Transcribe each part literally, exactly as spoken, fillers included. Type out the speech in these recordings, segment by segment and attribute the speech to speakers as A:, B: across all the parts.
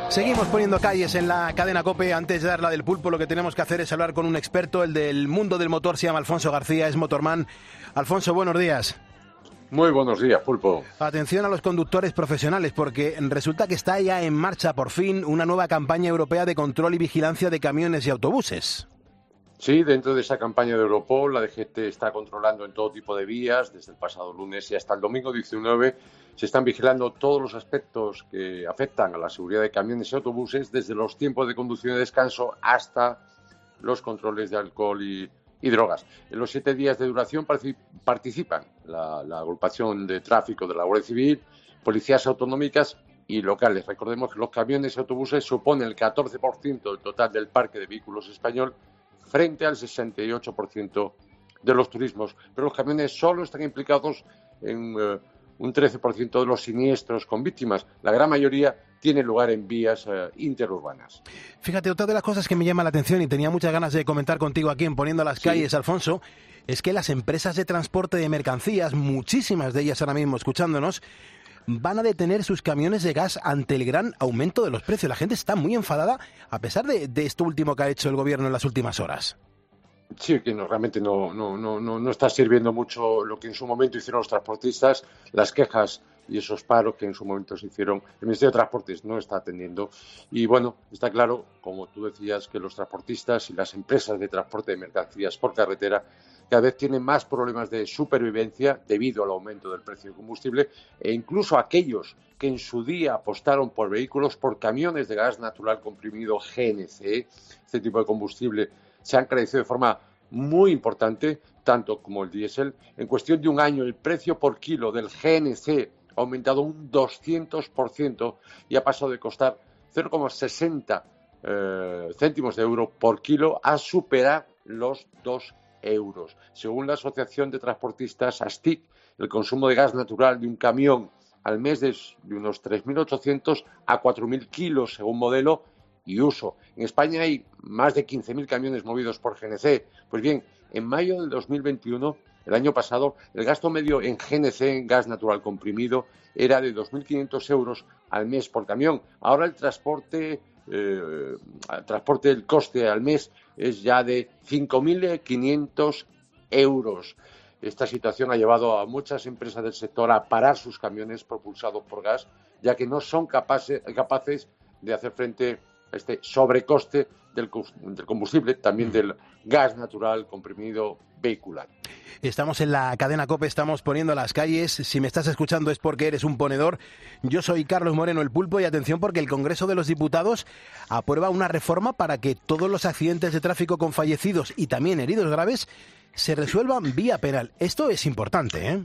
A: Seguimos poniendo calles en la cadena COPE. Antes de dar la del pulpo, lo que tenemos que hacer es hablar con un experto, el del mundo del motor. Se llama Alfonso García, es motorman. Alfonso, buenos días.
B: Muy buenos días, pulpo.
A: Atención a los conductores profesionales, porque resulta que está ya en marcha por fin una nueva campaña europea de control y vigilancia de camiones y autobuses.
B: Sí, dentro de esa campaña de Europol, la D G T está controlando en todo tipo de vías. Desde el pasado lunes y hasta el domingo diecinueve se están vigilando todos los aspectos que afectan a la seguridad de camiones y autobuses, desde los tiempos de conducción y descanso hasta los controles de alcohol y, y drogas. En los siete días de duración participan la, la agrupación de tráfico de la Guardia Civil, policías autonómicas y locales. Recordemos que los camiones y autobuses suponen el catorce por ciento del total del parque de vehículos español, frente al sesenta y ocho por ciento de los turismos. Pero los camiones solo están implicados en uh, un trece por ciento de los siniestros con víctimas. La gran mayoría tiene lugar en vías uh, interurbanas.
A: Fíjate, otra de las cosas que me llama la atención y tenía muchas ganas de comentar contigo aquí en Poniendo las Calles, sí, Alfonso, es que las empresas de transporte de mercancías, muchísimas de ellas ahora mismo escuchándonos, van a detener sus camiones de gas ante el gran aumento de los precios. La gente está muy enfadada a pesar de, de esto último que ha hecho el gobierno en las últimas horas.
B: Sí, que no, realmente no, no, no, no, no está sirviendo mucho lo que en su momento hicieron los transportistas, las quejas y esos paros que en su momento se hicieron. El Ministerio de Transportes no está atendiendo. Y bueno, está claro, como tú decías, que los transportistas y las empresas de transporte de mercancías por carretera cada vez tienen más problemas de supervivencia debido al aumento del precio del combustible, e incluso aquellos que en su día apostaron por vehículos, por camiones de gas natural comprimido G N C, este tipo de combustible, se han encarecido de forma muy importante, tanto como el diésel. En cuestión de un año, el precio por kilo del G N C ha aumentado un doscientos por ciento y ha pasado de costar cero coma sesenta eh, céntimos de euro por kilo a superar los dos euros. Según la Asociación de Transportistas A S T I C, el consumo de gas natural de un camión al mes es de unos tres mil ochocientos a cuatro mil kilos según modelo y uso. En España hay más de quince mil camiones movidos por G N C. Pues bien, en mayo del dos mil veintiuno, el año pasado, el gasto medio en G N C, en gas natural comprimido, era de dos mil quinientos euros al mes por camión. Ahora el transporte, eh, el transporte, el coste al mes es ya de cinco mil quinientos euros. Esta situación ha llevado a muchas empresas del sector a parar sus camiones propulsados por gas, ya que no son capaces, capaces de hacer frente a este sobrecoste del, del combustible, también del gas natural comprimido vehicular.
A: Estamos en la cadena COPE, estamos poniendo las calles. Si me estás escuchando es porque eres un ponedor. Yo soy Carlos Moreno, el Pulpo, y atención porque el Congreso de los Diputados aprueba una reforma para que todos los accidentes de tráfico con fallecidos y también heridos graves se resuelvan vía penal. Esto es importante, ¿eh?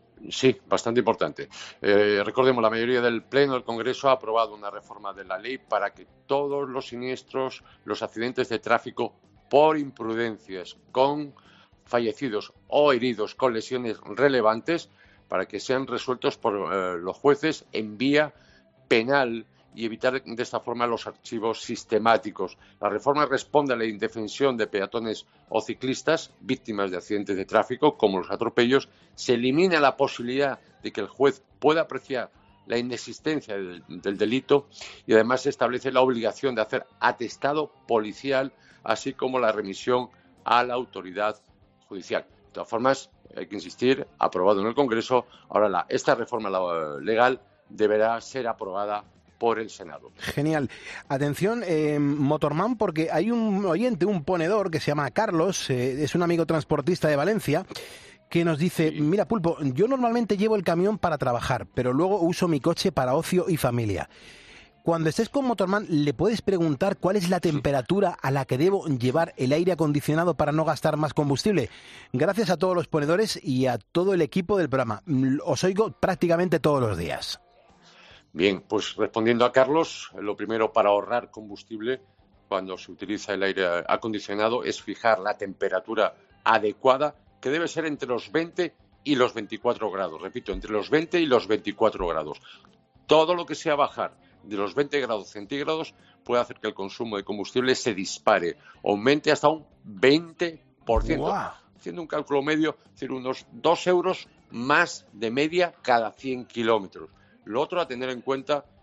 B: Sí, bastante importante. Eh, recordemos, la mayoría del Pleno del Congreso ha aprobado una reforma de la ley para que todos los siniestros, los accidentes de tráfico por imprudencias, con fallecidos o heridos con lesiones relevantes, para que sean resueltos por eh, los jueces en vía penal y evitar de esta forma los archivos sistemáticos. La reforma responde a la indefensión de peatones o ciclistas víctimas de accidentes de tráfico, como los atropellos. Se elimina la posibilidad de que el juez pueda apreciar la inexistencia del, del delito y además se establece la obligación de hacer atestado policial, así como la remisión a la autoridad judicial. De todas formas, hay que insistir, aprobado en el Congreso, ahora la, esta reforma legal deberá ser aprobada por el Senado.
A: Genial. Atención, eh, motorman, porque hay un oyente, un ponedor que se llama Carlos, eh, es un amigo transportista de Valencia, que nos dice, sí, mira, Pulpo, yo normalmente llevo el camión para trabajar, pero luego uso mi coche para ocio y familia. Cuando estés con motorman, ¿le puedes preguntar cuál es la temperatura a la que debo llevar el aire acondicionado para no gastar más combustible? Gracias a todos los ponedores y a todo el equipo del programa. Os oigo prácticamente todos los días.
B: Bien, pues respondiendo a Carlos, lo primero para ahorrar combustible cuando se utiliza el aire acondicionado es fijar la temperatura adecuada, que debe ser entre los veinte y los veinticuatro grados. Repito, entre los veinte y los veinticuatro grados. Todo lo que sea bajar de los veinte grados centígrados puede hacer que el consumo de combustible se dispare, aumente hasta un veinte por ciento. ¡Wow! Haciendo un cálculo medio, es decir, unos dos euros más de media cada cien kilómetros. Lo otro a tener en cuenta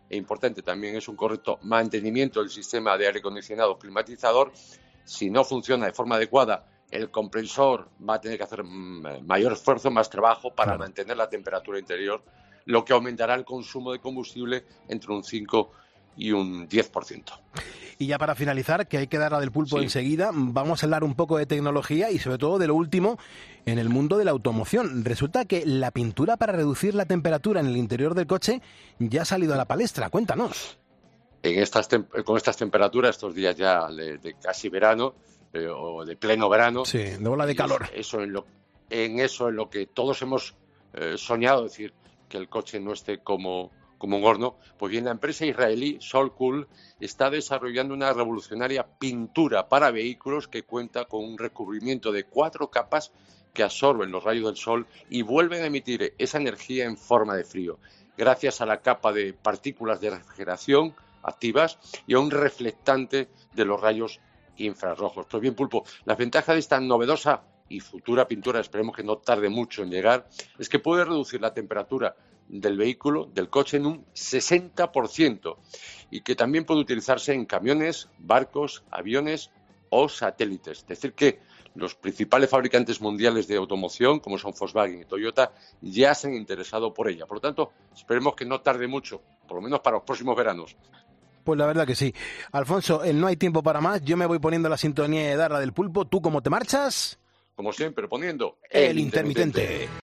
B: e importante también es un correcto mantenimiento del sistema de aire acondicionado climatizador. Si no funciona de forma adecuada, el compresor va a tener que hacer mayor esfuerzo, más trabajo para claro. mantener la temperatura interior, lo que aumentará el consumo de combustible entre un cinco y un diez por ciento.
A: Y ya para finalizar, que hay que dar la del pulpo
B: sí.
A: enseguida, vamos a hablar un poco de tecnología y sobre todo de lo último en el mundo de la automoción. Resulta que la pintura para reducir la temperatura en el interior del coche ya ha salido a la palestra. Cuéntanos.
B: En estas con estas temperaturas, estos días ya de, de casi verano, eh, o de pleno verano.
A: Sí, de ola de calor.
B: Eso en, lo, en eso en lo que todos hemos eh, soñado, es decir, que el coche no esté como... como un horno, pues bien, la empresa israelí Solcool está desarrollando una revolucionaria pintura para vehículos que cuenta con un recubrimiento de cuatro capas que absorben los rayos del sol y vuelven a emitir esa energía en forma de frío, gracias a la capa de partículas de refrigeración activas y a un reflectante de los rayos infrarrojos. Pues bien, Pulpo, las ventajas de esta novedosa y futura pintura, esperemos que no tarde mucho en llegar, es que puede reducir la temperatura del vehículo, del coche, en un sesenta por ciento y que también puede utilizarse en camiones, barcos, aviones o satélites. Es decir, que los principales fabricantes mundiales de automoción, como son Volkswagen y Toyota, ya se han interesado por ella. Por lo tanto, esperemos que no tarde mucho, por lo menos para los próximos veranos.
A: Pues la verdad que sí. Alfonso, el no hay tiempo para más. Yo me voy poniendo la sintonía de Darla del Pulpo. ¿Tú cómo te marchas?
B: Como siempre, poniendo
A: el, el intermitente. intermitente.